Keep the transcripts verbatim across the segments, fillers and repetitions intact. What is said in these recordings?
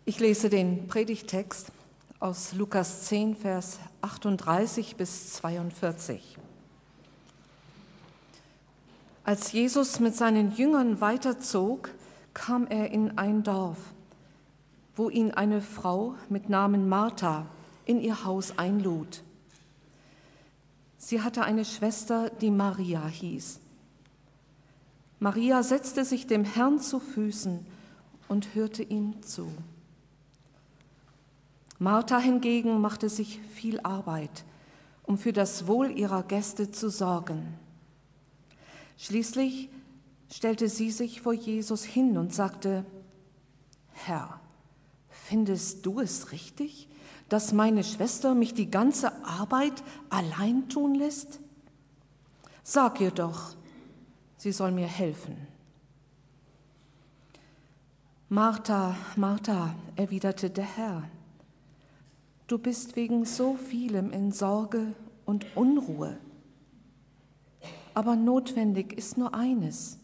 Ich lese den Predigttext aus Lukas zehn, Vers achtunddreißig bis zweiundvierzig. Als Jesus mit seinen Jüngern weiterzog, kam er in ein Dorf, wo ihn eine Frau mit Namen Martha in ihr Haus einlud. Sie hatte eine Schwester, die Maria hieß. Maria setzte sich dem Herrn zu Füßen und hörte ihm zu. Martha hingegen machte sich viel Arbeit, um für das Wohl ihrer Gäste zu sorgen. Schließlich stellte sie sich vor Jesus hin und sagte: Herr, findest du es richtig, dass meine Schwester mich die ganze Arbeit allein tun lässt? Sag ihr doch, sie soll mir helfen. Martha, Martha, erwiderte der Herr, du bist wegen so vielem in Sorge und Unruhe. Aber notwendig ist nur eines.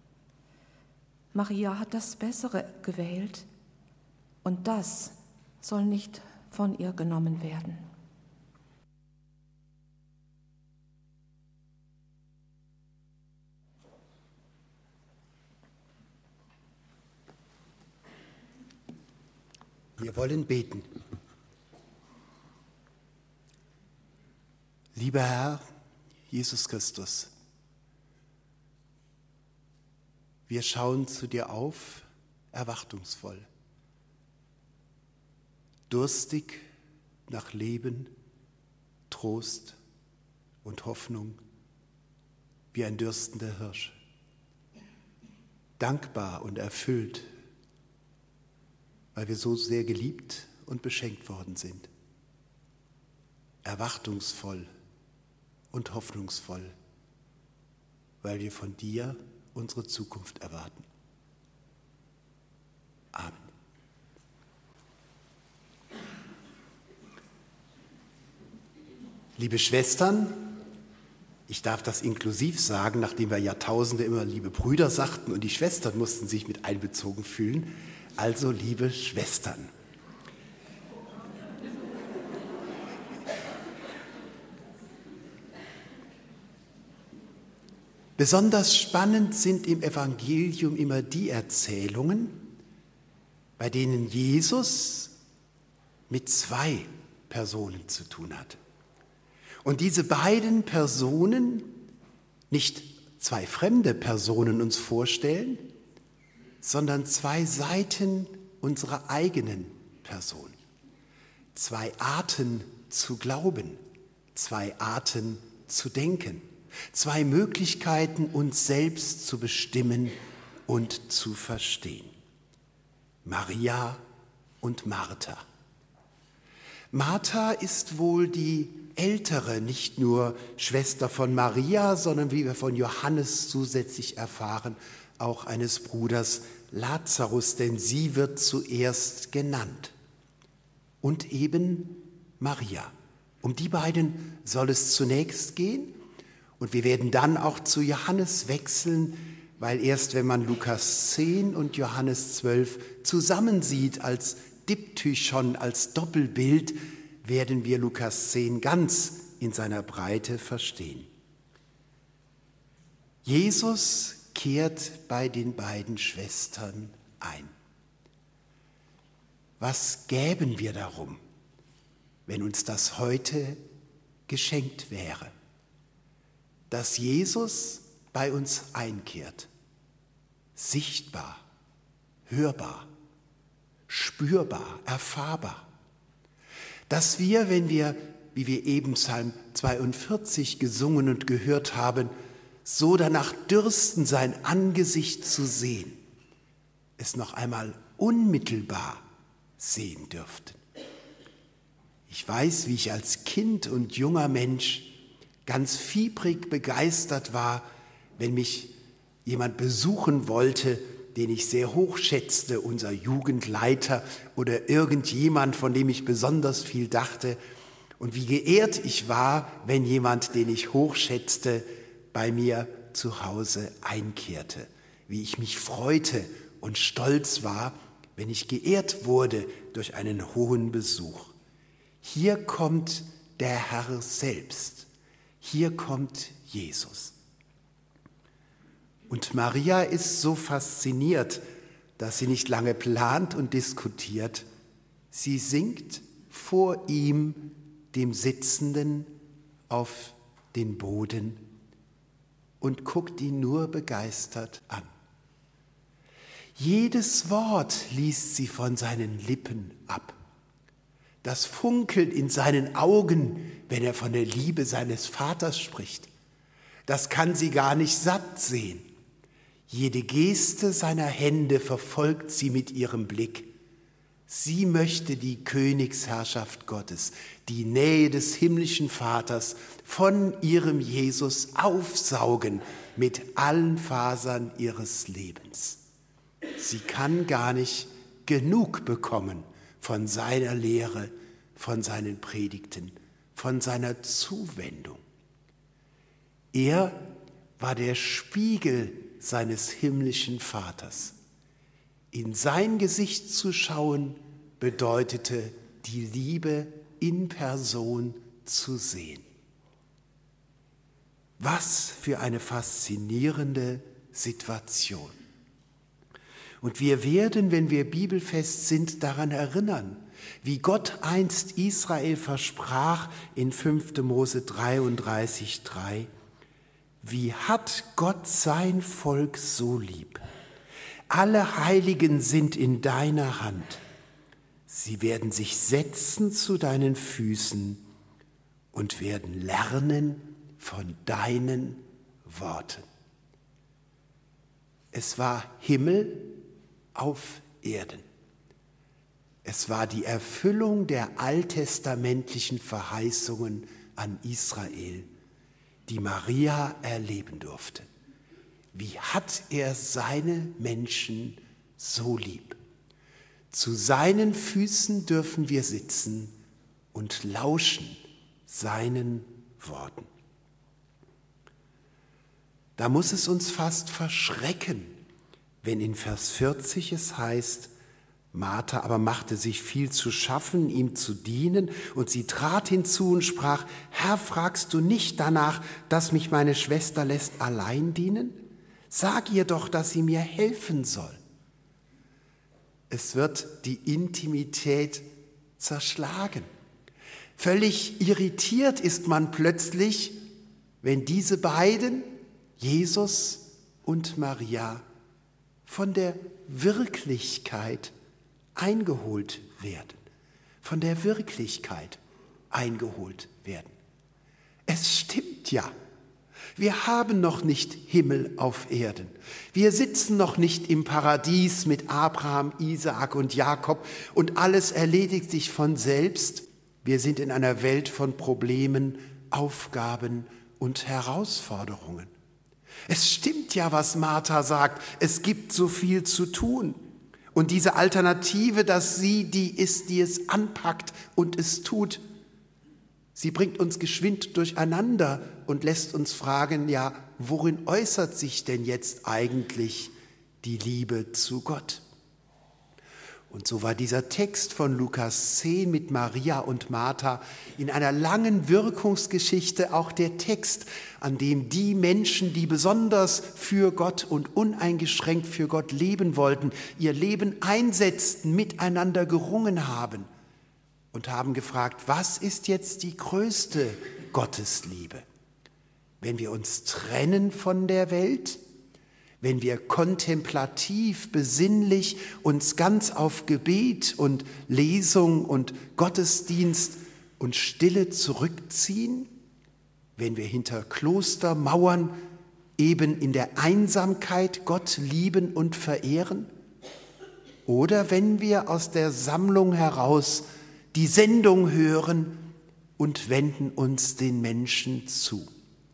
Maria hat das Bessere gewählt und das soll nicht von ihr genommen werden. Wir wollen beten. Lieber Herr Jesus Christus, wir schauen zu dir auf, erwartungsvoll, durstig nach Leben, Trost und Hoffnung, wie ein dürstender Hirsch, dankbar und erfüllt, weil wir so sehr geliebt und beschenkt worden sind, erwartungsvoll und hoffnungsvoll, weil wir von dir unsere Zukunft erwarten. Amen. Liebe Schwestern, ich darf das inklusiv sagen, nachdem wir Jahrtausende immer liebe Brüder sagten und die Schwestern mussten sich mit einbezogen fühlen, also liebe Schwestern. Besonders spannend sind im Evangelium immer die Erzählungen, bei denen Jesus mit zwei Personen zu tun hat. Und diese beiden Personen nicht zwei fremde Personen uns vorstellen, sondern zwei Seiten unserer eigenen Person. Zwei Arten zu glauben, zwei Arten zu denken. Zwei Möglichkeiten, uns selbst zu bestimmen und zu verstehen. Maria und Martha. Martha ist wohl die ältere, nicht nur Schwester von Maria, sondern wie wir von Johannes zusätzlich erfahren, auch eines Bruders Lazarus, denn sie wird zuerst genannt. Und eben Maria. Um die beiden soll es zunächst gehen. Und wir werden dann auch zu Johannes wechseln, weil erst wenn man Lukas zehn und Johannes zwölf zusammensieht als Diptychon, als Doppelbild, werden wir Lukas zehn ganz in seiner Breite verstehen. Jesus kehrt bei den beiden Schwestern ein. Was gäben wir darum, wenn uns das heute geschenkt wäre? Dass Jesus bei uns einkehrt, sichtbar, hörbar, spürbar, erfahrbar. Dass wir, wenn wir, wie wir eben Psalm zweiundvierzig gesungen und gehört haben, so danach dürsten, sein Angesicht zu sehen, es noch einmal unmittelbar sehen dürften. Ich weiß, wie ich als Kind und junger Mensch ganz fiebrig begeistert war, wenn mich jemand besuchen wollte, den ich sehr hoch schätzte, unser Jugendleiter oder irgendjemand, von dem ich besonders viel dachte. Und wie geehrt ich war, wenn jemand, den ich hoch schätzte, bei mir zu Hause einkehrte. Wie ich mich freute und stolz war, wenn ich geehrt wurde durch einen hohen Besuch. Hier kommt der Herr selbst. Hier kommt Jesus. Und Maria ist so fasziniert, dass sie nicht lange plant und diskutiert. Sie sinkt vor ihm, dem Sitzenden, auf den Boden und guckt ihn nur begeistert an. Jedes Wort liest sie von seinen Lippen ab. Das Funkeln in seinen Augen, wenn er von der Liebe seines Vaters spricht, das kann sie gar nicht satt sehen. Jede Geste seiner Hände verfolgt sie mit ihrem Blick. Sie möchte die Königsherrschaft Gottes, die Nähe des himmlischen Vaters von ihrem Jesus aufsaugen mit allen Fasern ihres Lebens. Sie kann gar nicht genug bekommen von seiner Lehre, von seinen Predigten, von seiner Zuwendung. Er war der Spiegel seines himmlischen Vaters. In sein Gesicht zu schauen, bedeutete, die Liebe in Person zu sehen. Was für eine faszinierende Situation. Und wir werden, wenn wir bibelfest sind, daran erinnern, wie Gott einst Israel versprach in fünfter Mose dreiunddreißig drei. Wie hat Gott sein Volk so lieb? Alle Heiligen sind in deiner Hand. Sie werden sich setzen zu deinen Füßen und werden lernen von deinen Worten. Es war Himmel auf Erden. Es war die Erfüllung der alttestamentlichen Verheißungen an Israel, die Maria erleben durfte. Wie hat er seine Menschen so lieb? Zu seinen Füßen dürfen wir sitzen und lauschen seinen Worten. Da muss es uns fast verschrecken, wenn in Vers vierzig es heißt, Martha aber machte sich viel zu schaffen, ihm zu dienen, und sie trat hinzu und sprach, Herr, fragst du nicht danach, dass mich meine Schwester lässt allein dienen? Sag ihr doch, dass sie mir helfen soll. Es wird die Intimität zerschlagen. Völlig irritiert ist man plötzlich, wenn diese beiden, Jesus und Maria, von der Wirklichkeit eingeholt werden. Von der Wirklichkeit eingeholt werden. Es stimmt ja. Wir haben noch nicht Himmel auf Erden. Wir sitzen noch nicht im Paradies mit Abraham, Isaak und Jakob und alles erledigt sich von selbst. Wir sind in einer Welt von Problemen, Aufgaben und Herausforderungen. Es stimmt ja, was Martha sagt. Es gibt so viel zu tun. Und diese Alternative, dass sie die ist, die es anpackt und es tut, sie bringt uns geschwind durcheinander und lässt uns fragen, ja, worin äußert sich denn jetzt eigentlich die Liebe zu Gott? Und so war dieser Text von Lukas zehn mit Maria und Martha in einer langen Wirkungsgeschichte auch der Text, an dem die Menschen, die besonders für Gott und uneingeschränkt für Gott leben wollten, ihr Leben einsetzten, miteinander gerungen haben und haben gefragt, was ist jetzt die größte Gottesliebe? Wenn wir uns trennen von der Welt, wenn wir kontemplativ, besinnlich uns ganz auf Gebet und Lesung und Gottesdienst und Stille zurückziehen, wenn wir hinter Klostermauern eben in der Einsamkeit Gott lieben und verehren, oder wenn wir aus der Sammlung heraus die Sendung hören und wenden uns den Menschen zu.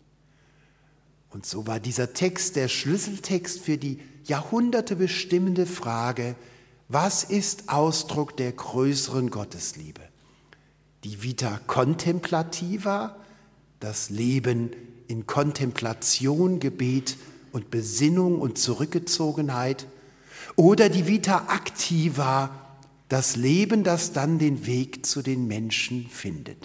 Und so war dieser Text der Schlüsseltext für die Jahrhunderte bestimmende Frage, was ist Ausdruck der größeren Gottesliebe? Die Vita contemplativa, das Leben in Kontemplation, Gebet und Besinnung und Zurückgezogenheit, Oder die Vita Activa, das Leben, das dann den Weg zu den Menschen findet.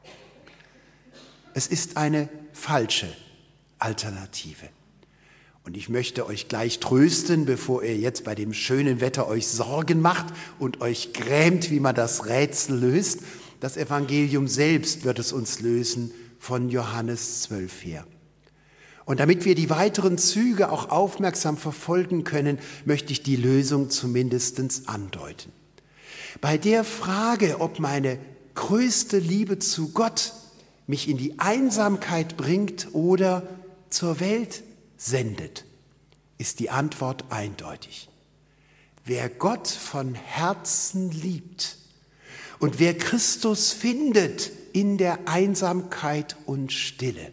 Es ist eine falsche Alternative. Und ich möchte euch gleich trösten, bevor ihr jetzt bei dem schönen Wetter euch Sorgen macht und euch grämt, wie man das Rätsel löst. Das Evangelium selbst wird es uns lösen von Johannes zwölf her. Und damit wir die weiteren Züge auch aufmerksam verfolgen können, möchte ich die Lösung zumindest andeuten. Bei der Frage, ob meine größte Liebe zu Gott mich in die Einsamkeit bringt oder zur Welt sendet, ist die Antwort eindeutig. Wer Gott von Herzen liebt und wer Christus findet in der Einsamkeit und Stille,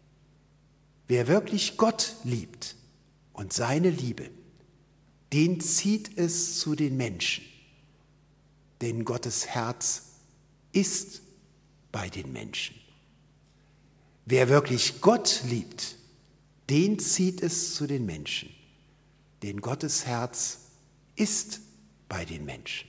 wer wirklich Gott liebt und seine Liebe, den zieht es zu den Menschen. Denn Gottes Herz ist bei den Menschen. Wer wirklich Gott liebt, den zieht es zu den Menschen. Denn Gottes Herz ist bei den Menschen.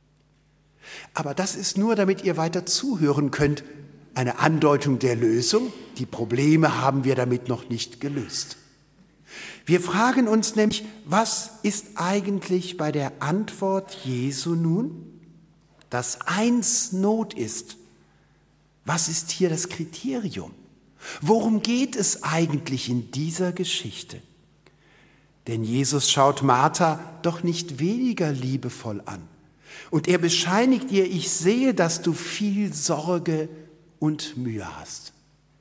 Aber das ist nur, damit ihr weiter zuhören könnt, eine Andeutung der Lösung. Die Probleme haben wir damit noch nicht gelöst. Wir fragen uns nämlich, was ist eigentlich bei der Antwort Jesu nun, dass eins Not ist? Was ist hier das Kriterium? Worum geht es eigentlich in dieser Geschichte? Denn Jesus schaut Martha doch nicht weniger liebevoll an. Und er bescheinigt ihr, ich sehe, dass du viel Sorge und Mühe hast.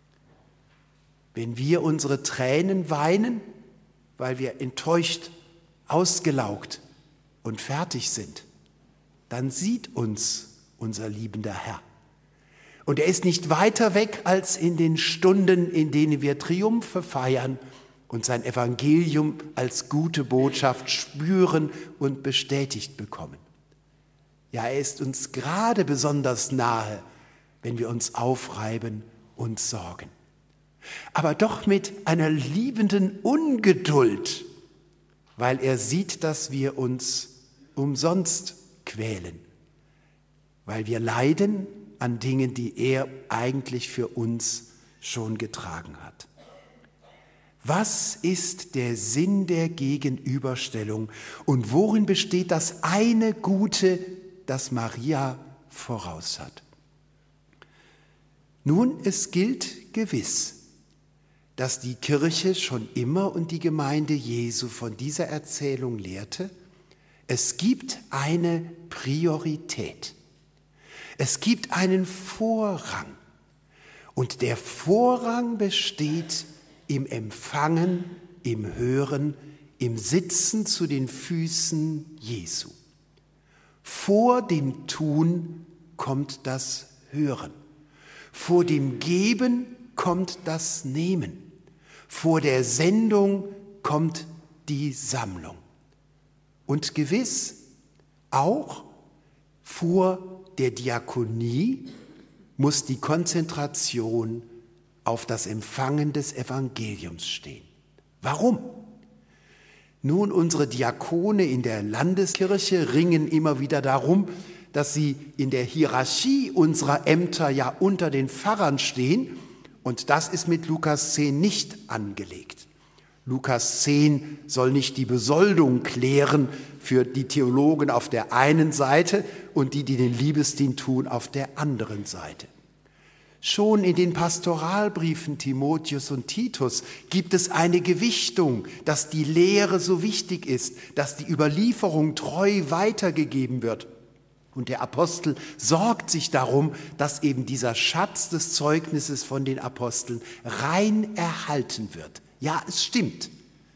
Wenn wir unsere Tränen weinen, weil wir enttäuscht, ausgelaugt und fertig sind, dann sieht uns unser liebender Herr. Und er ist nicht weiter weg als in den Stunden, in denen wir Triumphe feiern und sein Evangelium als gute Botschaft spüren und bestätigt bekommen. Ja, er ist uns gerade besonders nahe, wenn wir uns aufreiben und sorgen. Aber doch mit einer liebenden Ungeduld, weil er sieht, dass wir uns umsonst quälen, weil wir leiden an Dingen, die er eigentlich für uns schon getragen hat. Was ist der Sinn der Gegenüberstellung und worin besteht das eine Gute, das Maria voraus hat? Nun, es gilt gewiss, dass die Kirche schon immer und die Gemeinde Jesu von dieser Erzählung lehrte, es gibt eine Priorität. Es gibt einen Vorrang und der Vorrang besteht im Empfangen, im Hören, im Sitzen zu den Füßen Jesu. Vor dem Tun kommt das Hören, vor dem Geben kommt das Nehmen, vor der Sendung kommt die Sammlung und gewiss auch vor der Diakonie muss die Konzentration auf das Empfangen des Evangeliums stehen. Warum? Nun, unsere Diakone in der Landeskirche ringen immer wieder darum, dass sie in der Hierarchie unserer Ämter ja unter den Pfarrern stehen. Und das ist mit Lukas zehn nicht angelegt. Lukas zehn soll nicht die Besoldung klären für die Theologen auf der einen Seite und die, die den Liebesdienst tun, auf der anderen Seite. Schon in den Pastoralbriefen Timotheus und Titus gibt es eine Gewichtung, dass die Lehre so wichtig ist, dass die Überlieferung treu weitergegeben wird. Und der Apostel sorgt sich darum, dass eben dieser Schatz des Zeugnisses von den Aposteln rein erhalten wird. Ja, es stimmt.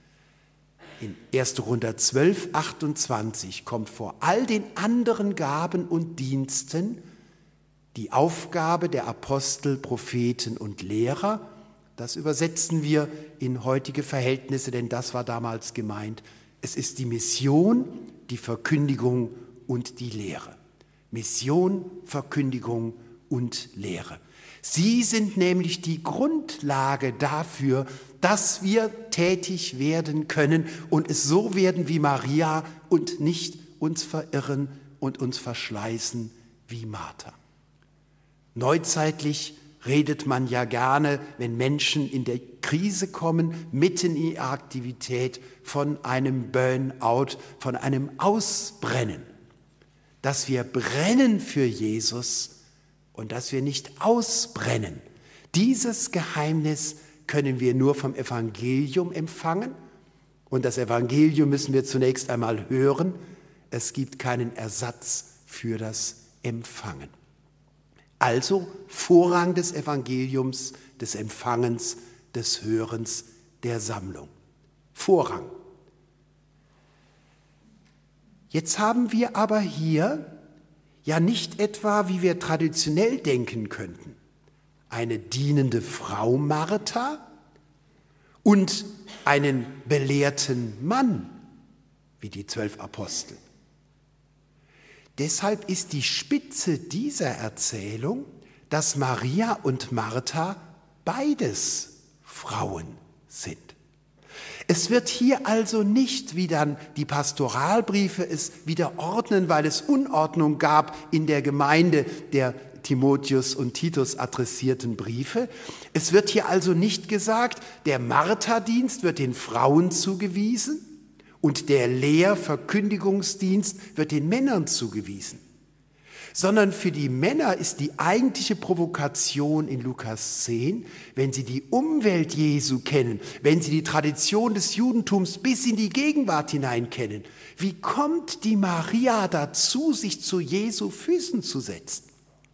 In erster Korinther zwölf, achtundzwanzig kommt vor all den anderen Gaben und Diensten die Aufgabe der Apostel, Propheten und Lehrer. Das übersetzen wir in heutige Verhältnisse, denn das war damals gemeint. Es ist die Mission, die Verkündigung und die Lehre. Mission, Verkündigung und Lehre. Sie sind nämlich die Grundlage dafür, dass wir tätig werden können und es so werden wie Maria und nicht uns verirren und uns verschleißen wie Martha. Neuzeitlich redet man ja gerne, wenn Menschen in der Krise kommen, mitten in ihrer Aktivität, von einem Burnout, von einem Ausbrennen. Dass wir brennen für Jesus und dass wir nicht ausbrennen. Dieses Geheimnis können wir nur vom Evangelium empfangen. Und das Evangelium müssen wir zunächst einmal hören. Es gibt keinen Ersatz für das Empfangen. Also Vorrang des Evangeliums, des Empfangens, des Hörens, der Sammlung. Vorrang. Jetzt haben wir aber hier ja nicht etwa, wie wir traditionell denken könnten, eine dienende Frau Martha und einen belehrten Mann, wie die zwölf Apostel. Deshalb ist die Spitze dieser Erzählung, dass Maria und Martha beides Frauen sind. Es wird hier also nicht, wie dann die Pastoralbriefe es wieder ordnen, weil es Unordnung gab in der Gemeinde der Timotheus und Titus adressierten Briefe. Es wird hier also nicht gesagt, der Martha-Dienst wird den Frauen zugewiesen und der Lehrverkündigungsdienst wird den Männern zugewiesen, sondern für die Männer ist die eigentliche Provokation in Lukas zehn, wenn sie die Umwelt Jesu kennen, wenn sie die Tradition des Judentums bis in die Gegenwart hinein kennen. Wie kommt die Maria dazu, sich zu Jesu Füßen zu setzen?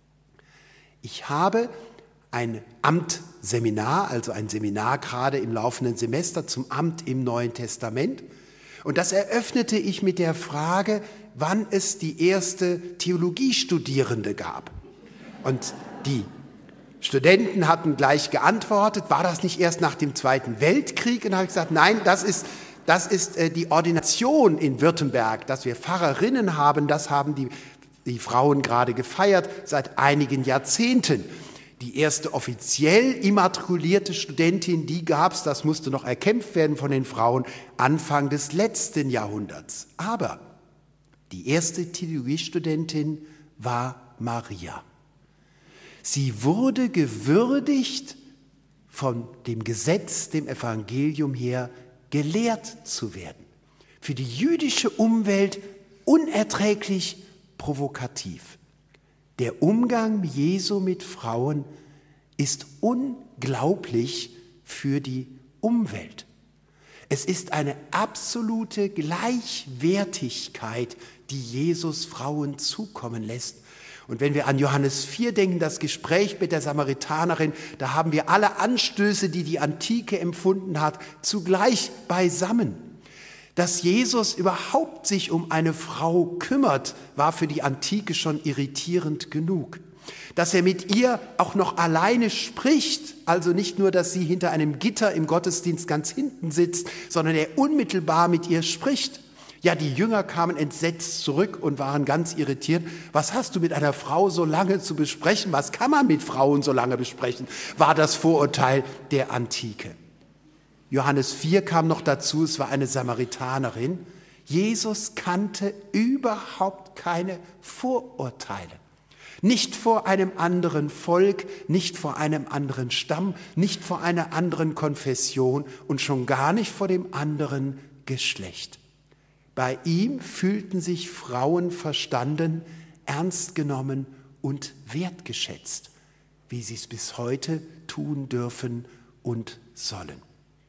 Ich habe ein Amtsseminar, also ein Seminar gerade im laufenden Semester zum Amt im Neuen Testament. Und das eröffnete ich mit der Frage, wann es die erste Theologiestudierende gab. Und die Studenten hatten gleich geantwortet, war das nicht erst nach dem Zweiten Weltkrieg? Und da habe ich gesagt, nein, das ist, das ist die Ordination in Württemberg, dass wir Pfarrerinnen haben, das haben die, die Frauen gerade gefeiert seit einigen Jahrzehnten. Die erste offiziell immatrikulierte Studentin, die gab es, das musste noch erkämpft werden von den Frauen, Anfang des letzten Jahrhunderts. Aber die erste Theologiestudentin war Maria. Sie wurde gewürdigt, von dem Gesetz, dem Evangelium her, gelehrt zu werden. Für die jüdische Umwelt unerträglich provokativ. Der Umgang Jesu mit Frauen ist unglaublich für die Umwelt. Es ist eine absolute Gleichwertigkeit, die Jesus Frauen zukommen lässt. Und wenn wir an Johannes vier denken, das Gespräch mit der Samaritanerin, da haben wir alle Anstöße, die die Antike empfunden hat, zugleich beisammen. Dass Jesus überhaupt sich um eine Frau kümmert, war für die Antike schon irritierend genug. Dass er mit ihr auch noch alleine spricht, also nicht nur, dass sie hinter einem Gitter im Gottesdienst ganz hinten sitzt, sondern er unmittelbar mit ihr spricht. Ja, die Jünger kamen entsetzt zurück und waren ganz irritiert. Was hast du mit einer Frau so lange zu besprechen? Was kann man mit Frauen so lange besprechen? War das Vorurteil der Antike. Johannes vier kam noch dazu, es war eine Samaritanerin. Jesus kannte überhaupt keine Vorurteile. Nicht vor einem anderen Volk, nicht vor einem anderen Stamm, nicht vor einer anderen Konfession und schon gar nicht vor dem anderen Geschlecht. Bei ihm fühlten sich Frauen verstanden, ernst genommen und wertgeschätzt, wie sie es bis heute tun dürfen und sollen.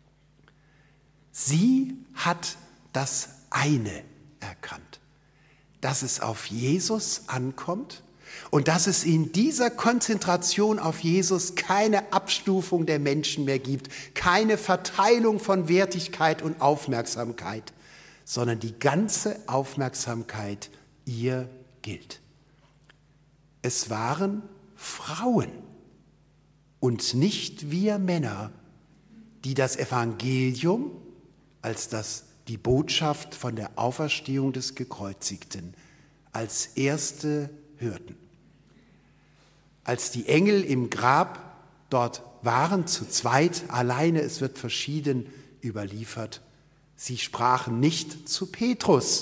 Sie hat das eine erkannt, dass es auf Jesus ankommt und dass es in dieser Konzentration auf Jesus keine Abstufung der Menschen mehr gibt, keine Verteilung von Wertigkeit und Aufmerksamkeit, sondern die ganze Aufmerksamkeit ihr gilt. Es waren Frauen und nicht wir Männer, die das Evangelium als das die Botschaft von der Auferstehung des Gekreuzigten als erste hörten. Als die Engel im Grab dort waren, zu zweit, alleine, es wird verschieden überliefert, sie sprachen nicht zu Petrus,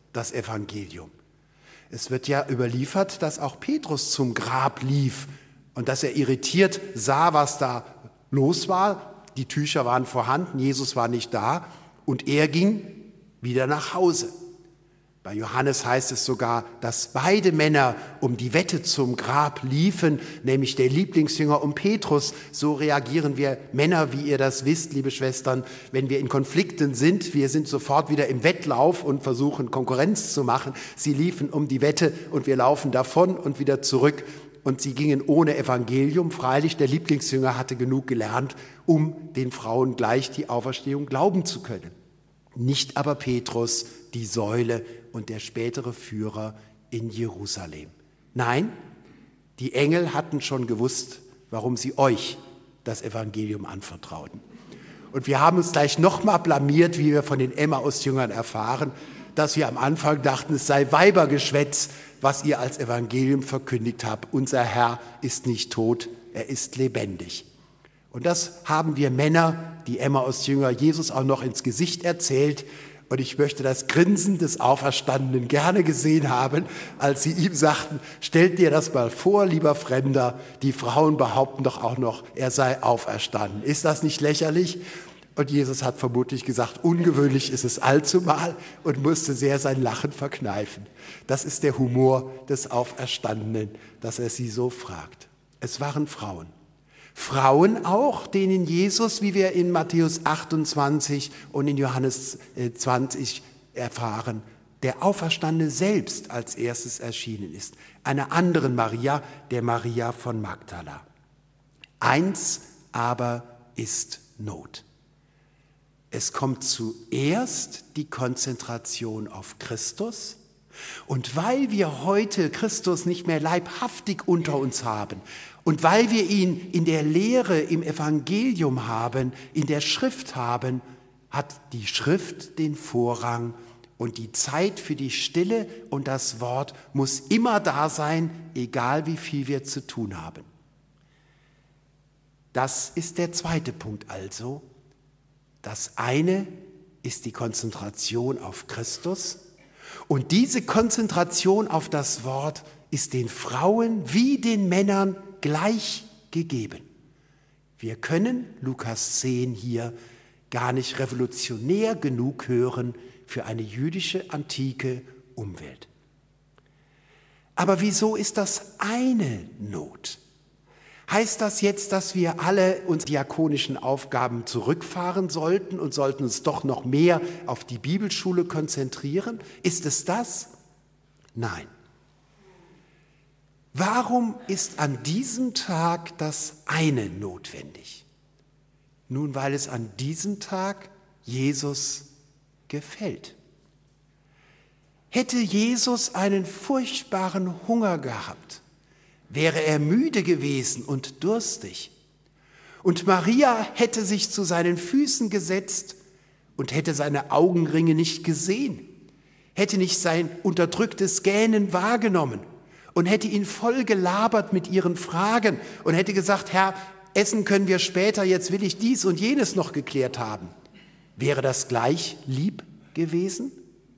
das Evangelium. Es wird ja überliefert, dass auch Petrus zum Grab lief und dass er irritiert sah, was da los war. Die Tücher waren vorhanden, Jesus war nicht da und er ging wieder nach Hause. Bei Johannes heißt es sogar, dass beide Männer um die Wette zum Grab liefen, nämlich der Lieblingsjünger und Petrus. So reagieren wir Männer, wie ihr das wisst, liebe Schwestern, wenn wir in Konflikten sind. Wir sind sofort wieder im Wettlauf und versuchen Konkurrenz zu machen. Sie liefen um die Wette und wir laufen davon und wieder zurück. Und sie gingen ohne Evangelium. Freilich, der Lieblingsjünger hatte genug gelernt, um den Frauen gleich die Auferstehung glauben zu können. Nicht aber Petrus, die Säule und der spätere Führer in Jerusalem. Nein, die Engel hatten schon gewusst, warum sie euch das Evangelium anvertrauten. Und wir haben uns gleich nochmal blamiert, wie wir von den Emmaus-Jüngern erfahren, dass wir am Anfang dachten, es sei Weibergeschwätz, was ihr als Evangelium verkündigt habt. Unser Herr ist nicht tot, er ist lebendig. Und das haben wir Männer, die Emmaus-Jünger, Jesus auch noch ins Gesicht erzählt. Und ich möchte das Grinsen des Auferstandenen gerne gesehen haben, als sie ihm sagten, stellt dir das mal vor, lieber Fremder, die Frauen behaupten doch auch noch, er sei auferstanden. Ist das nicht lächerlich? Und Jesus hat vermutlich gesagt, ungewöhnlich ist es allzumal und musste sehr sein Lachen verkneifen. Das ist der Humor des Auferstandenen, dass er sie so fragt. Es waren Frauen. Frauen auch, denen Jesus, wie wir in Matthäus achtundzwanzig und in Johannes zwanzig erfahren, der Auferstandene selbst als erstes erschienen ist. Einer anderen Maria, der Maria von Magdala. Eins aber ist Not. Es kommt zuerst die Konzentration auf Christus. Und weil wir heute Christus nicht mehr leibhaftig unter uns haben und weil wir ihn in der Lehre, im Evangelium haben, in der Schrift haben, hat die Schrift den Vorrang und die Zeit für die Stille und das Wort muss immer da sein, egal wie viel wir zu tun haben. Das ist der zweite Punkt also. Das eine ist die Konzentration auf Christus. Und diese Konzentration auf das Wort ist den Frauen wie den Männern gleich gegeben. Wir können Lukas zehn hier gar nicht revolutionär genug hören für eine jüdische antike Umwelt. Aber wieso ist das eine Not? Heißt das jetzt, dass wir alle unsere diakonischen Aufgaben zurückfahren sollten und sollten uns doch noch mehr auf die Bibelschule konzentrieren? Ist es das? Nein. Warum ist an diesem Tag das eine notwendig? Nun, weil es an diesem Tag Jesus gefällt. Hätte Jesus einen furchtbaren Hunger gehabt, wäre er müde gewesen und durstig. Und Maria hätte sich zu seinen Füßen gesetzt und hätte seine Augenringe nicht gesehen, hätte nicht sein unterdrücktes Gähnen wahrgenommen und hätte ihn voll gelabert mit ihren Fragen und hätte gesagt, Herr, essen können wir später, jetzt will ich dies und jenes noch geklärt haben. Wäre das gleich lieb gewesen?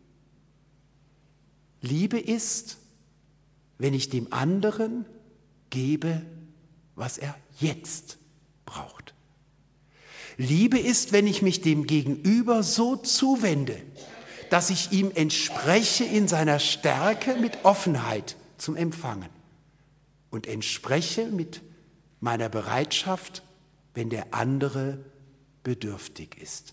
Liebe ist, wenn ich dem anderen gebe, was er jetzt braucht. Liebe ist, wenn ich mich dem Gegenüber so zuwende, dass ich ihm entspreche in seiner Stärke mit Offenheit zum Empfangen und entspreche mit meiner Bereitschaft, wenn der andere bedürftig ist.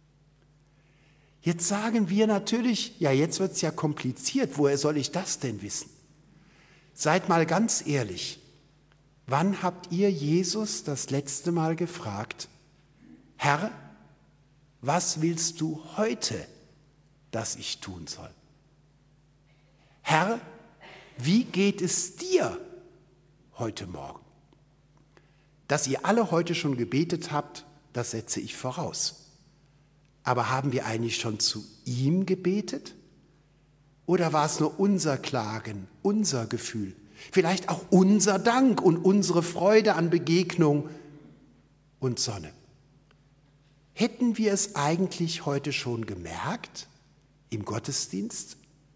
Jetzt sagen wir natürlich, ja, jetzt wird es ja kompliziert, woher soll ich das denn wissen? Seid mal ganz ehrlich, wann habt ihr Jesus das letzte Mal gefragt, Herr, was willst du heute, dass ich tun soll? Herr, wie geht es dir heute Morgen? Dass ihr alle heute schon gebetet habt, das setze ich voraus. Aber haben wir eigentlich schon zu ihm gebetet? Oder war es nur unser Klagen, unser Gefühl? Vielleicht auch unser Dank und unsere Freude an Begegnung und Sonne. Hätten wir es eigentlich heute schon gemerkt im Gottesdienst,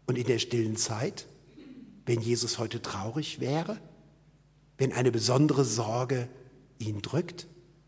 Und in der stillen Zeit, wenn Jesus heute traurig wäre, wenn eine besondere Sorge ihn drückt?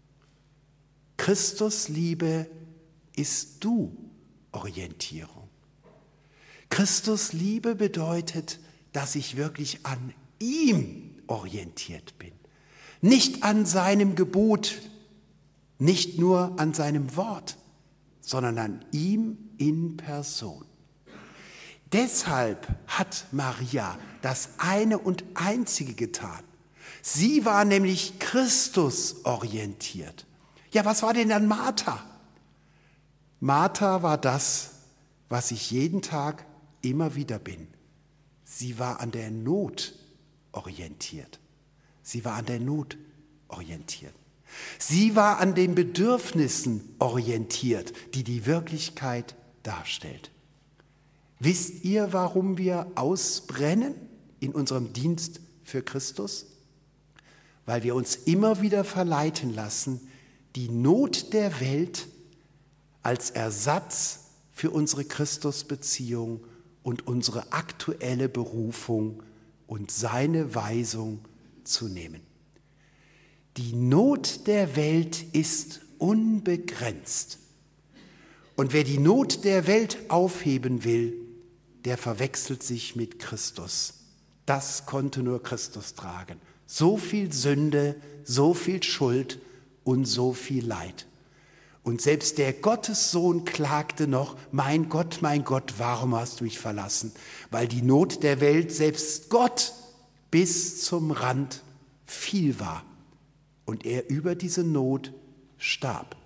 Christusliebe ist Du-Orientierung. Christusliebe bedeutet, dass ich wirklich an ihm orientiert bin. Nicht an seinem Gebot, nicht nur an seinem Wort, sondern an ihm in Person. Deshalb hat Maria das eine und einzige getan. Sie war nämlich Christus orientiert. Ja, was war denn dann Martha? Martha war das, was ich jeden Tag immer wieder bin. Sie war an der Not orientiert. Sie war an der Not orientiert. Sie war an den Bedürfnissen orientiert, die die Wirklichkeit darstellt. Wisst ihr, warum wir ausbrennen in unserem Dienst für Christus? Weil wir uns immer wieder verleiten lassen, die Not der Welt als Ersatz für unsere Christusbeziehung und unsere aktuelle Berufung und seine Weisung zu nehmen. Die Not der Welt ist unbegrenzt. Und wer die Not der Welt aufheben will, der verwechselt sich mit Christus. Das konnte nur Christus tragen. So viel Sünde, so viel Schuld und so viel Leid. Und selbst der Gottessohn klagte noch, mein Gott, mein Gott, warum hast du mich verlassen? Weil die Not der Welt selbst Gott bis zum Rand viel war. Und er über diese Not starb.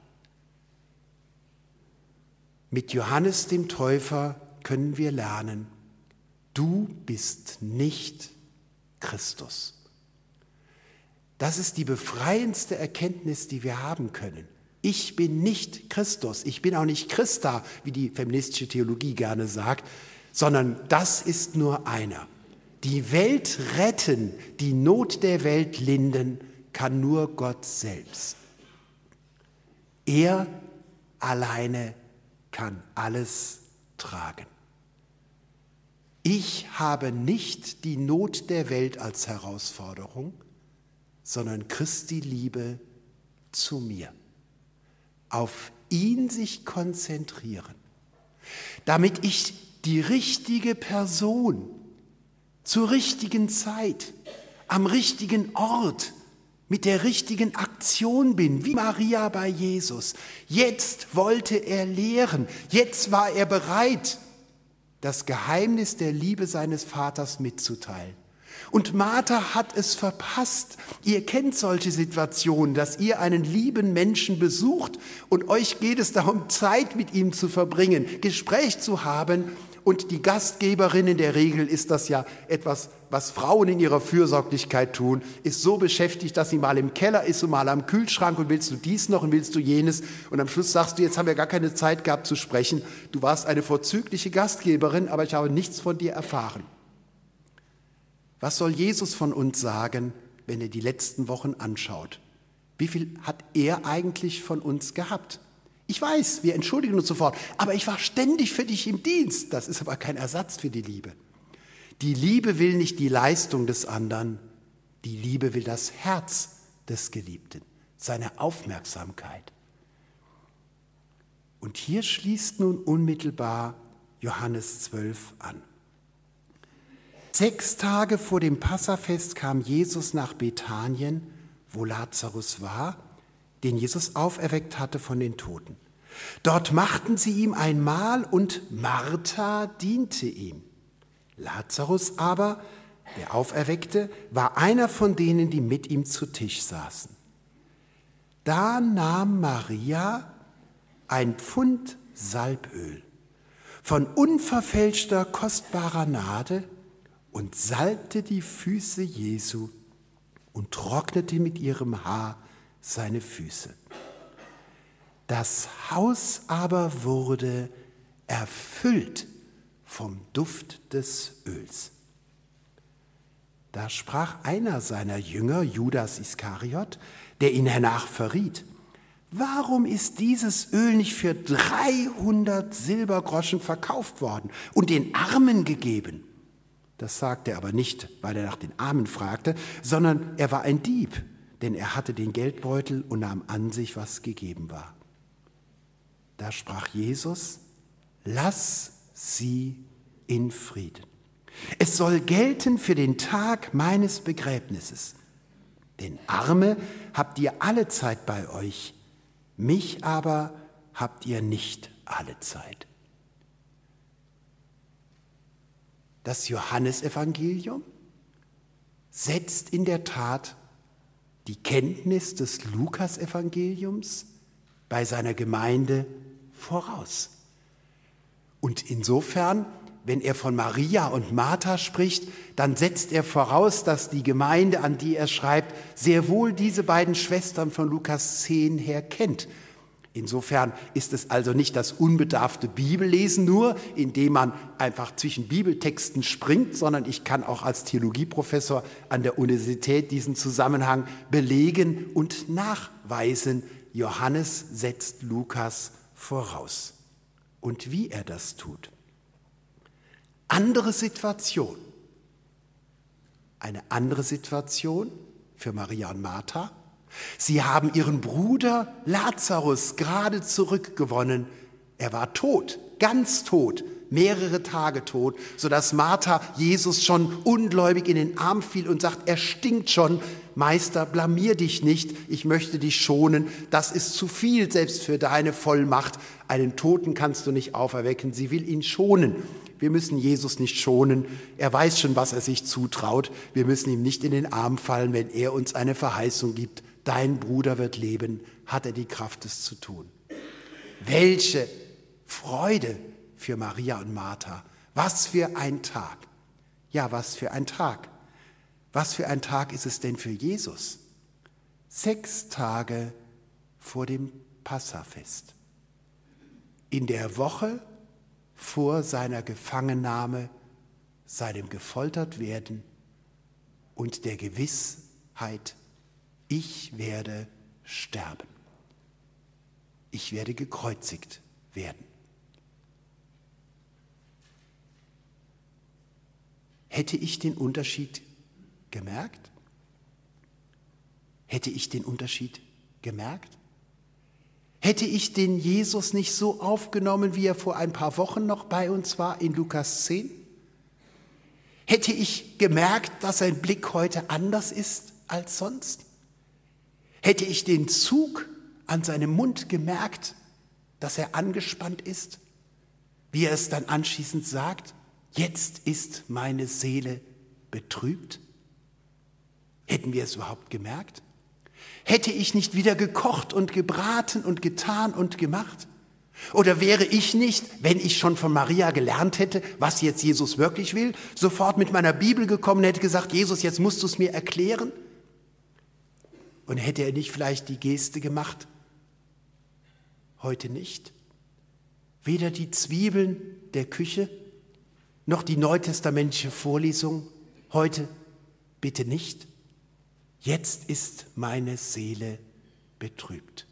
Mit Johannes dem Täufer können wir lernen, du bist nicht Christus. Das ist die befreiendste Erkenntnis, die wir haben können. Ich bin nicht Christus, ich bin auch nicht Christa, wie die feministische Theologie gerne sagt, sondern das ist nur einer. Die Welt retten, die Not der Welt lindern, kann nur Gott selbst. Er alleine kann alles tragen. Ich habe nicht die Not der Welt als Herausforderung, sondern Christi Liebe zu mir. Auf ihn sich konzentrieren, damit ich die richtige Person zur richtigen Zeit, am richtigen Ort, mit der richtigen Aktion bin, wie Maria bei Jesus. Jetzt wollte er lehren, jetzt war er bereit, das Geheimnis der Liebe seines Vaters mitzuteilen. Und Martha hat es verpasst. Ihr kennt solche Situationen, dass ihr einen lieben Menschen besucht und euch geht es darum, Zeit mit ihm zu verbringen, Gespräch zu haben. Und die Gastgeberin, in der Regel ist das ja etwas, was Frauen in ihrer Fürsorglichkeit tun, ist so beschäftigt, dass sie mal im Keller ist und mal am Kühlschrank und willst du dies noch und willst du jenes. Und am Schluss sagst du, jetzt haben wir gar keine Zeit gehabt zu sprechen. Du warst eine vorzügliche Gastgeberin, aber ich habe nichts von dir erfahren. Was soll Jesus von uns sagen, wenn er die letzten Wochen anschaut? Wie viel hat er eigentlich von uns gehabt? Ich weiß, wir entschuldigen uns sofort, aber ich war ständig für dich im Dienst. Das ist aber kein Ersatz für die Liebe. Die Liebe will nicht die Leistung des anderen, die Liebe will das Herz des Geliebten, seine Aufmerksamkeit. Und hier schließt nun unmittelbar Johannes zwölf an. Sechs Tage vor dem Passafest kam Jesus nach Bethanien, wo Lazarus war, den Jesus auferweckt hatte von den Toten. Dort machten sie ihm ein Mahl und Martha diente ihm. Lazarus aber, der Auferweckte, war einer von denen, die mit ihm zu Tisch saßen. Da nahm Maria ein Pfund Salböl von unverfälschter, kostbarer Nade und salbte die Füße Jesu und trocknete mit ihrem Haar seine Füße. Das Haus aber wurde erfüllt vom Duft des Öls. Da sprach einer seiner Jünger, Judas Iskariot, der ihn hernach verriet: warum ist dieses Öl nicht für dreihundert Silbergroschen verkauft worden und den Armen gegeben? Das sagte er aber nicht, weil er nach den Armen fragte, sondern er war ein Dieb, denn er hatte den Geldbeutel und nahm an sich, was gegeben war. Da sprach Jesus: Lass sie in Frieden. Es soll gelten für den Tag meines Begräbnisses. Denn Arme habt ihr alle Zeit bei euch, mich aber habt ihr nicht alle Zeit. Das Johannesevangelium setzt in der Tat die Kenntnis des Lukasevangeliums bei seiner Gemeinde voraus. Und insofern, wenn er von Maria und Martha spricht, dann setzt er voraus, dass die Gemeinde, an die er schreibt, sehr wohl diese beiden Schwestern von Lukas zehn her kennt. Insofern ist es also nicht das unbedarfte Bibellesen nur, indem man einfach zwischen Bibeltexten springt, sondern ich kann auch als Theologieprofessor an der Universität diesen Zusammenhang belegen und nachweisen. Johannes setzt Lukas voraus. Und wie er das tut. Andere Situation. Eine andere Situation für Maria und Martha. Sie haben ihren Bruder Lazarus gerade zurückgewonnen. Er war tot, ganz tot, mehrere Tage tot, sodass Martha Jesus schon ungläubig in den Arm fiel und sagt, er stinkt schon. Meister, blamier dich nicht, ich möchte dich schonen. Das ist zu viel, selbst für deine Vollmacht. Einen Toten kannst du nicht auferwecken. Sie will ihn schonen. Wir müssen Jesus nicht schonen. Er weiß schon, was er sich zutraut. Wir müssen ihm nicht in den Arm fallen, wenn er uns eine Verheißung gibt. Dein Bruder wird leben, hat er die Kraft, es zu tun. Welche Freude für Maria und Martha. Was für ein Tag. Ja, was für ein Tag. Was für ein Tag ist es denn für Jesus? Sechs Tage vor dem Passafest. In der Woche vor seiner Gefangennahme, seinem Gefoltertwerden und der Gewissheit, ich werde sterben. Ich werde gekreuzigt werden. Hätte ich den Unterschied gemerkt? Hätte ich den Unterschied gemerkt? Hätte ich den Jesus nicht so aufgenommen, wie er vor ein paar Wochen noch bei uns war in Lukas zehn? Hätte ich gemerkt, dass sein Blick heute anders ist als sonst? Hätte ich den Zug an seinem Mund gemerkt, dass er angespannt ist? Wie er es dann anschließend sagt, jetzt ist meine Seele betrübt? Hätten wir es überhaupt gemerkt? Hätte ich nicht wieder gekocht und gebraten und getan und gemacht? Oder wäre ich nicht, wenn ich schon von Maria gelernt hätte, was jetzt Jesus wirklich will, sofort mit meiner Bibel gekommen und hätte gesagt, Jesus, jetzt musst du es mir erklären? Und hätte er nicht vielleicht die Geste gemacht? Heute nicht. Weder die Zwiebeln der Küche, noch die neutestamentliche Vorlesung. Heute bitte nicht. Jetzt ist meine Seele betrübt.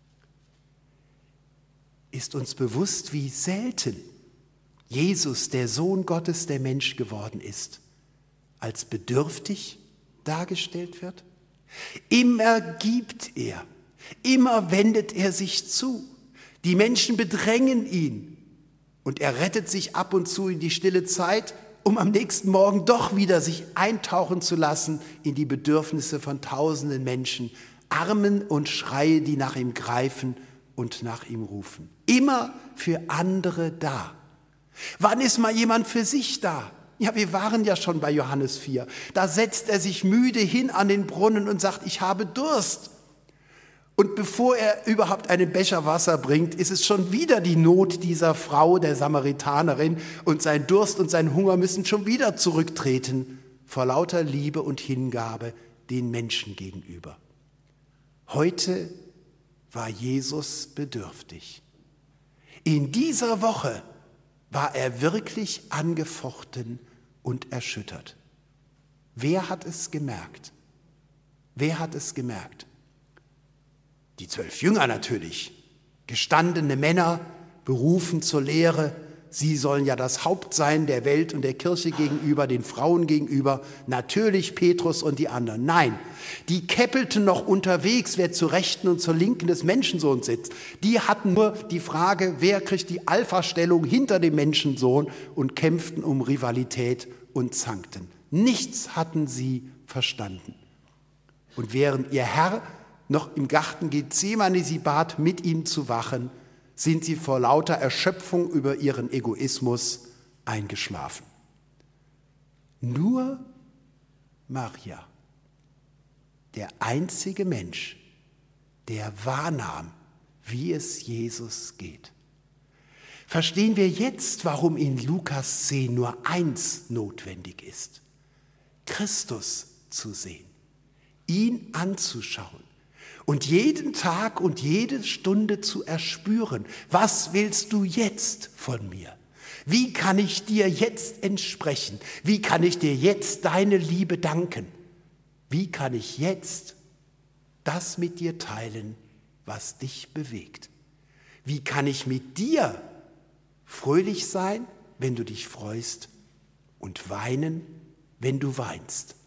Ist uns bewusst, wie selten Jesus, der Sohn Gottes, der Mensch geworden ist, als bedürftig dargestellt wird? Immer gibt er, immer wendet er sich zu. Die Menschen bedrängen ihn und er rettet sich ab und zu in die stille Zeit, um am nächsten Morgen doch wieder sich eintauchen zu lassen in die Bedürfnisse von tausenden Menschen, Armen und Schreie, die nach ihm greifen und nach ihm rufen. Immer für andere da. Wann ist mal jemand für sich da? Ja, wir waren ja schon bei Johannes vier. Da setzt er sich müde hin an den Brunnen und sagt, ich habe Durst. Und bevor er überhaupt einen Becher Wasser bringt, ist es schon wieder die Not dieser Frau, der Samaritanerin, und sein Durst und sein Hunger müssen schon wieder zurücktreten vor lauter Liebe und Hingabe den Menschen gegenüber. Heute war Jesus bedürftig. In dieser Woche war er wirklich angefochten und erschüttert. Wer hat es gemerkt? Wer hat es gemerkt? Die zwölf Jünger natürlich, gestandene Männer, berufen zur Lehre. Sie sollen ja das Haupt sein der Welt und der Kirche gegenüber, den Frauen gegenüber. Natürlich Petrus und die anderen. Nein, die käppelten noch unterwegs, wer zur Rechten und zur Linken des Menschensohns sitzt. Die hatten nur die Frage, wer kriegt die Alpha-Stellung hinter dem Menschensohn, und kämpften um Rivalität und zankten. Nichts hatten sie verstanden. Und während ihr Herr noch im Garten Gethsemane sie bat, mit ihm zu wachen, sind sie vor lauter Erschöpfung über ihren Egoismus eingeschlafen. Nur Maria, der einzige Mensch, der wahrnahm, wie es Jesus geht. Verstehen wir jetzt, warum in Lukas zehn nur eins notwendig ist: Christus zu sehen, ihn anzuschauen und jeden Tag und jede Stunde zu erspüren. Was willst du jetzt von mir? Wie kann ich dir jetzt entsprechen? Wie kann ich dir jetzt deine Liebe danken? Wie kann ich jetzt das mit dir teilen, was dich bewegt? Wie kann ich mit dir fröhlich sein, wenn du dich freust, und weinen, wenn du weinst?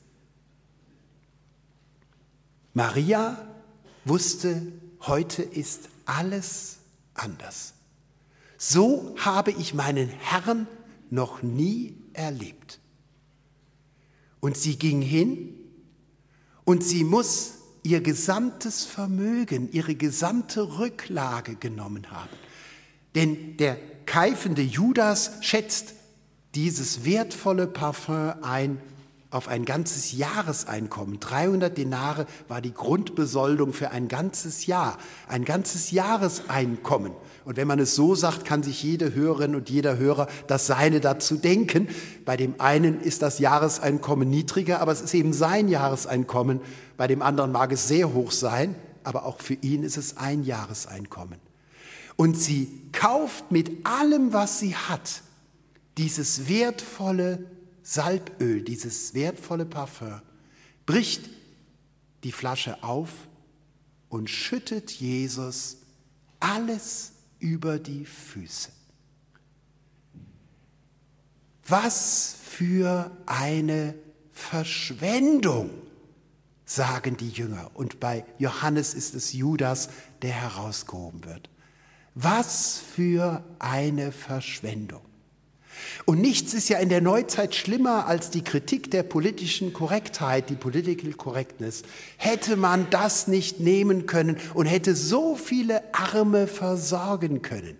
Maria wusste, heute ist alles anders. So habe ich meinen Herrn noch nie erlebt. Und sie ging hin, und sie muss ihr gesamtes Vermögen, ihre gesamte Rücklage genommen haben. Denn der keifende Judas schätzt dieses wertvolle Parfüm ein auf ein ganzes Jahreseinkommen. dreihundert Denare war die Grundbesoldung für ein ganzes Jahr, ein ganzes Jahreseinkommen. Und wenn man es so sagt, kann sich jede Hörerin und jeder Hörer das Seine dazu denken. Bei dem einen ist das Jahreseinkommen niedriger, aber es ist eben sein Jahreseinkommen. Bei dem anderen mag es sehr hoch sein, aber auch für ihn ist es ein Jahreseinkommen. Und sie kauft mit allem, was sie hat, dieses wertvolle Salböl, dieses wertvolle Parfüm, bricht die Flasche auf und schüttet Jesus alles über die Füße. Was für eine Verschwendung, sagen die Jünger. Und bei Johannes ist es Judas, der herausgehoben wird. Was für eine Verschwendung. Und nichts ist ja in der Neuzeit schlimmer als die Kritik der politischen Korrektheit, die Political Correctness. Hätte man das nicht nehmen können und hätte so viele Arme versorgen können?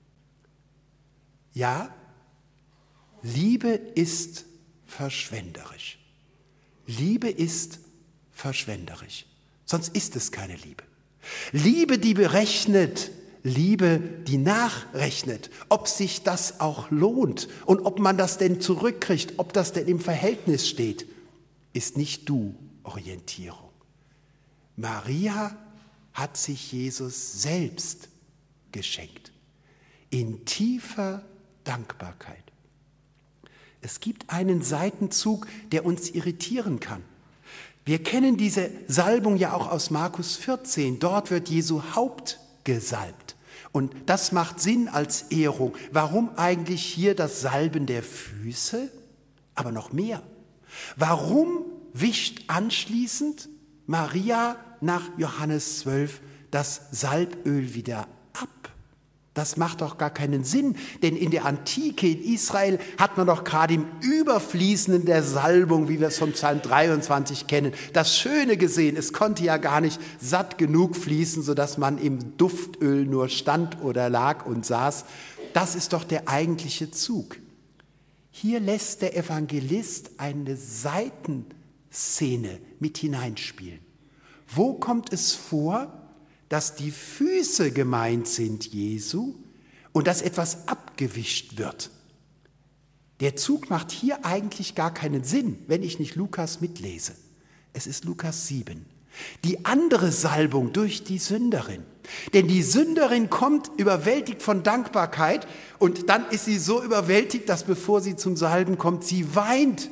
Ja, Liebe ist verschwenderisch. Liebe ist verschwenderisch. Sonst ist es keine Liebe. Liebe, die berechnet, Liebe, die nachrechnet, ob sich das auch lohnt und ob man das denn zurückkriegt, ob das denn im Verhältnis steht, ist nicht Du-Orientierung. Maria hat sich Jesus selbst geschenkt, in tiefer Dankbarkeit. Es gibt einen Seitenzug, der uns irritieren kann. Wir kennen diese Salbung ja auch aus Markus vierzehn. Dort wird Jesu Haupt gesalbt. Und das macht Sinn als Ehrung. Warum eigentlich hier das Salben der Füße? Aber noch mehr. Warum wischt anschließend Maria nach Johannes zwölf das Salböl wieder ab? Das macht doch gar keinen Sinn, denn in der Antike in Israel hat man doch gerade im Überfließenden der Salbung, wie wir es vom Psalm dreiundzwanzig kennen, das Schöne gesehen. Es konnte ja gar nicht satt genug fließen, sodass man im Duftöl nur stand oder lag und saß. Das ist doch der eigentliche Zug. Hier lässt der Evangelist eine Seitenszene mit hineinspielen. Wo kommt es vor, dass die Füße gemeint sind Jesu und dass etwas abgewischt wird? Der Zug macht hier eigentlich gar keinen Sinn, wenn ich nicht Lukas mitlese. Es ist Lukas sieben. Die andere Salbung durch die Sünderin. Denn die Sünderin kommt überwältigt von Dankbarkeit und dann ist sie so überwältigt, dass bevor sie zum Salben kommt, sie weint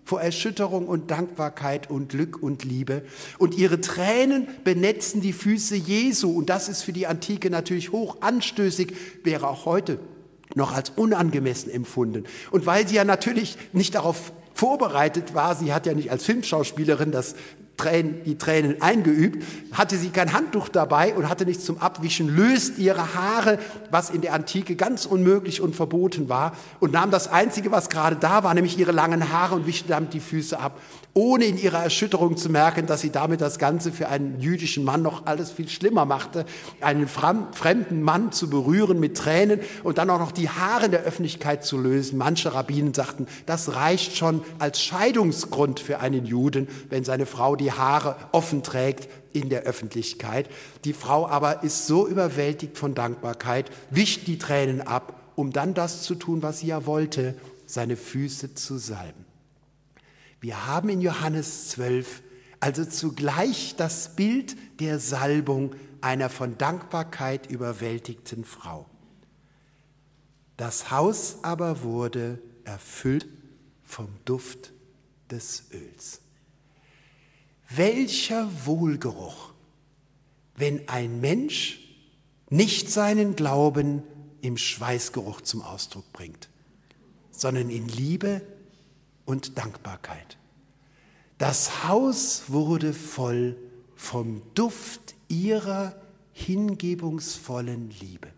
vor Erschütterung und Dankbarkeit und Glück und Liebe. Und ihre Tränen benetzen die Füße Jesu. Und das ist für die Antike natürlich hoch anstößig, wäre auch heute noch als unangemessen empfunden. Und weil sie ja natürlich nicht darauf vorbereitet war, sie hat ja nicht als Filmschauspielerin das Tränen, die Tränen eingeübt, hatte sie kein Handtuch dabei und hatte nichts zum Abwischen, löst ihre Haare, was in der Antike ganz unmöglich und verboten war, und nahm das Einzige, was gerade da war, nämlich ihre langen Haare, und wischte damit die Füße ab, ohne in ihrer Erschütterung zu merken, dass sie damit das Ganze für einen jüdischen Mann noch alles viel schlimmer machte, einen fremden Mann zu berühren mit Tränen und dann auch noch die Haare in der Öffentlichkeit zu lösen. Manche Rabbinen sagten, das reicht schon als Scheidungsgrund für einen Juden, wenn seine Frau die Haare offen trägt in der Öffentlichkeit. Die Frau aber ist so überwältigt von Dankbarkeit, wischt die Tränen ab, um dann das zu tun, was sie ja wollte, seine Füße zu salben. Wir haben in Johannes zwölf also zugleich das Bild der Salbung einer von Dankbarkeit überwältigten Frau. Das Haus aber wurde erfüllt vom Duft des Öls. Welcher Wohlgeruch, wenn ein Mensch nicht seinen Glauben im Schweißgeruch zum Ausdruck bringt, sondern in Liebe und Dankbarkeit. Das Haus wurde voll vom Duft ihrer hingebungsvollen Liebe.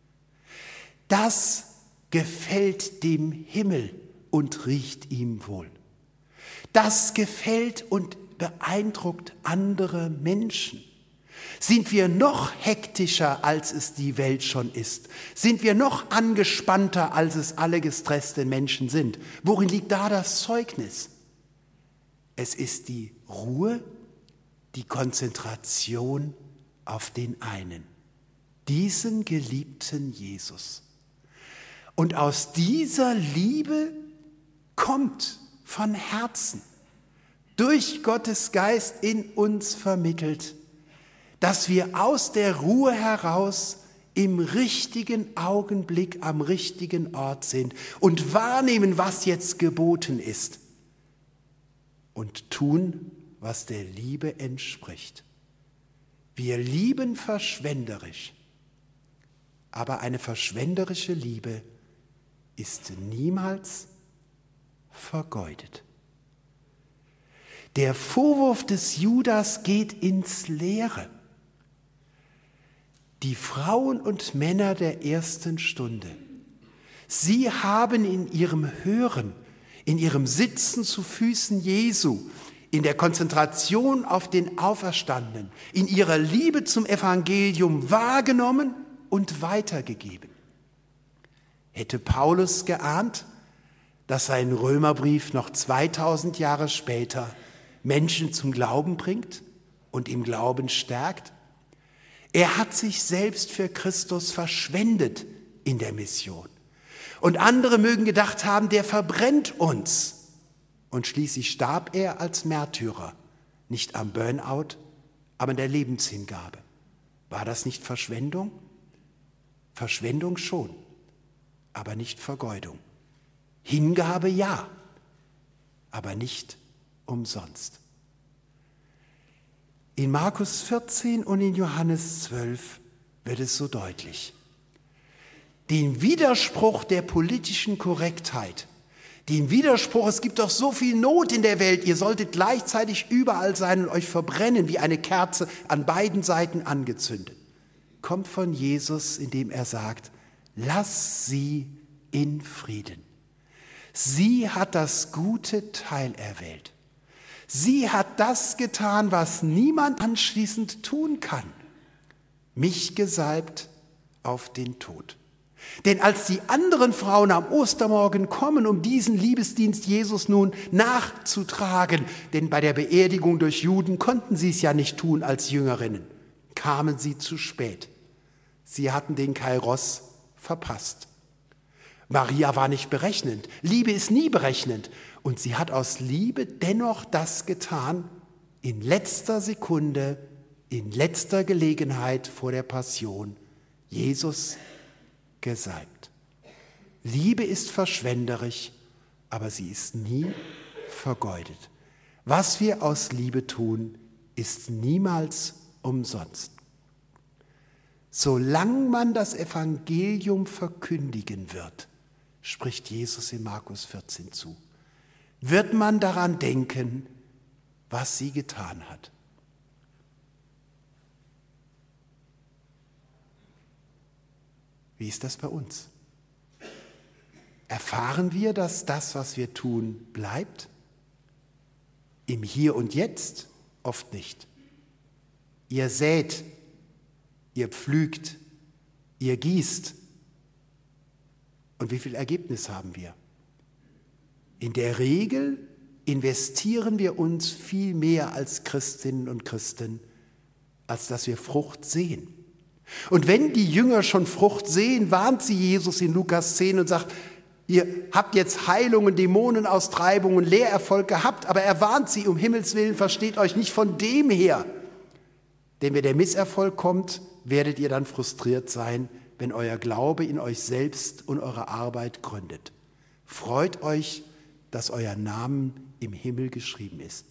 Das gefällt dem Himmel und riecht ihm wohl. Das gefällt und beeindruckt andere Menschen. Sind wir noch hektischer, als es die Welt schon ist? Sind wir noch angespannter, als es alle gestressten Menschen sind? Worin liegt da das Zeugnis? Es ist die Ruhe, die Konzentration auf den einen, diesen geliebten Jesus. Und aus dieser Liebe kommt von Herzen, durch Gottes Geist in uns vermittelt, dass wir aus der Ruhe heraus im richtigen Augenblick am richtigen Ort sind und wahrnehmen, was jetzt geboten ist, und tun, was der Liebe entspricht. Wir lieben verschwenderisch, aber eine verschwenderische Liebe ist niemals vergeudet. Der Vorwurf des Judas geht ins Leere. Die Frauen und Männer der ersten Stunde, sie haben in ihrem Hören, in ihrem Sitzen zu Füßen Jesu, in der Konzentration auf den Auferstandenen, in ihrer Liebe zum Evangelium wahrgenommen und weitergegeben. Hätte Paulus geahnt, dass sein Römerbrief noch zweitausend Jahre später Menschen zum Glauben bringt und im Glauben stärkt? Er hat sich selbst für Christus verschwendet in der Mission. Und andere mögen gedacht haben, der verbrennt uns. Und schließlich starb er als Märtyrer, nicht am Burnout, aber in der Lebenshingabe. War das nicht Verschwendung? Verschwendung schon, aber nicht Vergeudung. Hingabe ja, aber nicht umsonst. In Markus vierzehn und in Johannes zwölf wird es so deutlich. Den Widerspruch der politischen Korrektheit, den Widerspruch, es gibt doch so viel Not in der Welt, ihr solltet gleichzeitig überall sein und euch verbrennen wie eine Kerze an beiden Seiten angezündet, kommt von Jesus, indem er sagt, lass sie in Frieden. Sie hat das gute Teil erwählt. Sie hat das getan, was niemand anschließend tun kann. Mich gesalbt auf den Tod. Denn als die anderen Frauen am Ostermorgen kommen, um diesen Liebesdienst Jesus nun nachzutragen, denn bei der Beerdigung durch Juden konnten sie es ja nicht tun als Jüngerinnen, kamen sie zu spät. Sie hatten den Kairos verpasst. Maria war nicht berechnend. Liebe ist nie berechnend. Und sie hat aus Liebe dennoch das getan, in letzter Sekunde, in letzter Gelegenheit vor der Passion, Jesus gesalbt. Liebe ist verschwenderisch, aber sie ist nie vergeudet. Was wir aus Liebe tun, ist niemals umsonst. Solange man das Evangelium verkündigen wird, spricht Jesus in Markus vierzehn zu, wird man daran denken, was sie getan hat. Wie ist das bei uns? Erfahren wir, dass das, was wir tun, bleibt? Im Hier und Jetzt oft nicht. Ihr sät, ihr pflügt, ihr gießt. Und wie viel Ergebnis haben wir? In der Regel investieren wir uns viel mehr als Christinnen und Christen, als dass wir Frucht sehen. Und wenn die Jünger schon Frucht sehen, warnt sie Jesus in Lukas zehn und sagt, ihr habt jetzt Heilungen, Dämonenaustreibungen, Lehrerfolg gehabt, aber er warnt sie, um Himmels Willen, versteht euch nicht von dem her. Denn wenn der Misserfolg kommt, werdet ihr dann frustriert sein, wenn euer Glaube in euch selbst und eure Arbeit gründet. Freut euch, dass euer Name im Himmel geschrieben ist.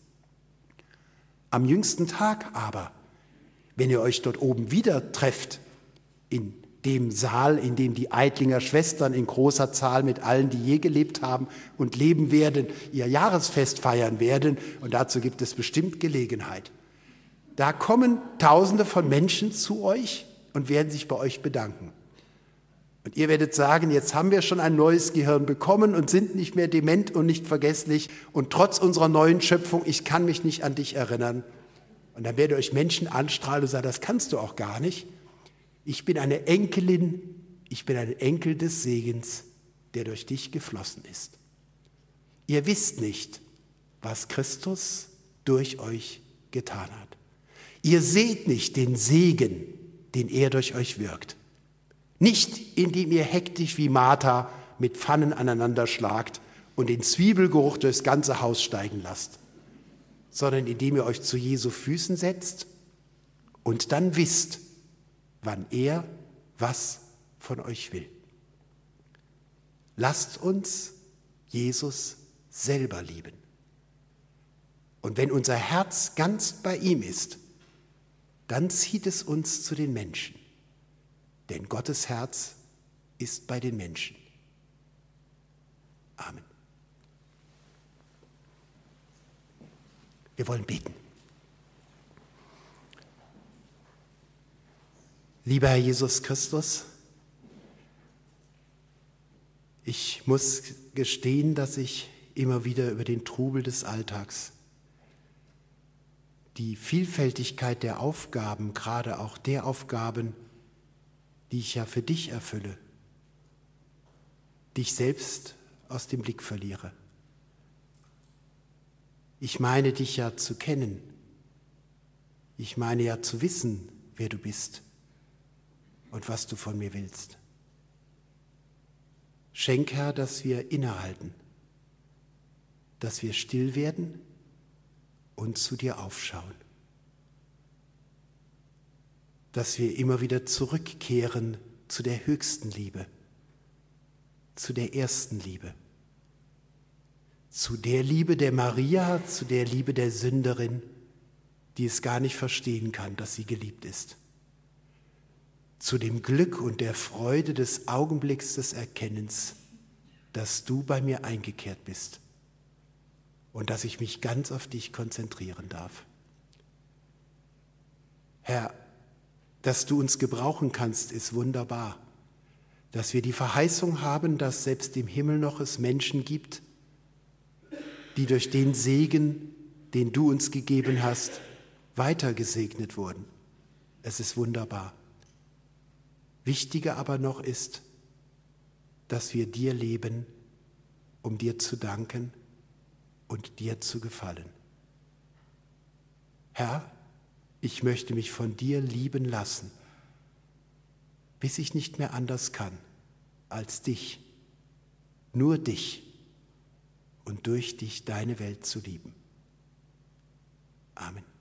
Am jüngsten Tag aber, wenn ihr euch dort oben wieder trefft, in dem Saal, in dem die Eitlinger Schwestern in großer Zahl mit allen, die je gelebt haben und leben werden, ihr Jahresfest feiern werden, und dazu gibt es bestimmt Gelegenheit. Da kommen Tausende von Menschen zu euch und werden sich bei euch bedanken. Und ihr werdet sagen, jetzt haben wir schon ein neues Gehirn bekommen und sind nicht mehr dement und nicht vergesslich, und trotz unserer neuen Schöpfung, ich kann mich nicht an dich erinnern. Und dann werdet ihr euch Menschen anstrahlen und sagen, das kannst du auch gar nicht. Ich bin eine Enkelin, ich bin ein Enkel des Segens, der durch dich geflossen ist. Ihr wisst nicht, was Christus durch euch getan hat. Ihr seht nicht den Segen, den er durch euch wirkt. Nicht, indem ihr hektisch wie Martha mit Pfannen aneinander schlagt und den Zwiebelgeruch durchs ganze Haus steigen lasst, sondern indem ihr euch zu Jesu Füßen setzt und dann wisst, wann er was von euch will. Lasst uns Jesus selber lieben. Und wenn unser Herz ganz bei ihm ist, dann zieht es uns zu den Menschen. Denn Gottes Herz ist bei den Menschen. Amen. Wir wollen beten. Lieber Herr Jesus Christus, ich muss gestehen, dass ich immer wieder über den Trubel des Alltags, die Vielfältigkeit der Aufgaben, gerade auch der Aufgaben, die ich ja für dich erfülle, dich selbst aus dem Blick verliere. Ich meine, dich ja zu kennen. Ich meine ja zu wissen, wer du bist und was du von mir willst. Schenk, Herr, dass wir innehalten, dass wir still werden und zu dir aufschauen, dass wir immer wieder zurückkehren zu der höchsten Liebe, zu der ersten Liebe, zu der Liebe der Maria, zu der Liebe der Sünderin, die es gar nicht verstehen kann, dass sie geliebt ist, zu dem Glück und der Freude des Augenblicks des Erkennens, dass du bei mir eingekehrt bist und dass ich mich ganz auf dich konzentrieren darf. Herr, dass du uns gebrauchen kannst, ist wunderbar. Dass wir die Verheißung haben, dass selbst im Himmel noch es Menschen gibt, die durch den Segen, den du uns gegeben hast, weiter gesegnet wurden. Es ist wunderbar. Wichtiger aber noch ist, dass wir dir leben, um dir zu danken und dir zu gefallen. Herr, ich möchte mich von dir lieben lassen, bis ich nicht mehr anders kann, als dich, nur dich und durch dich deine Welt zu lieben. Amen.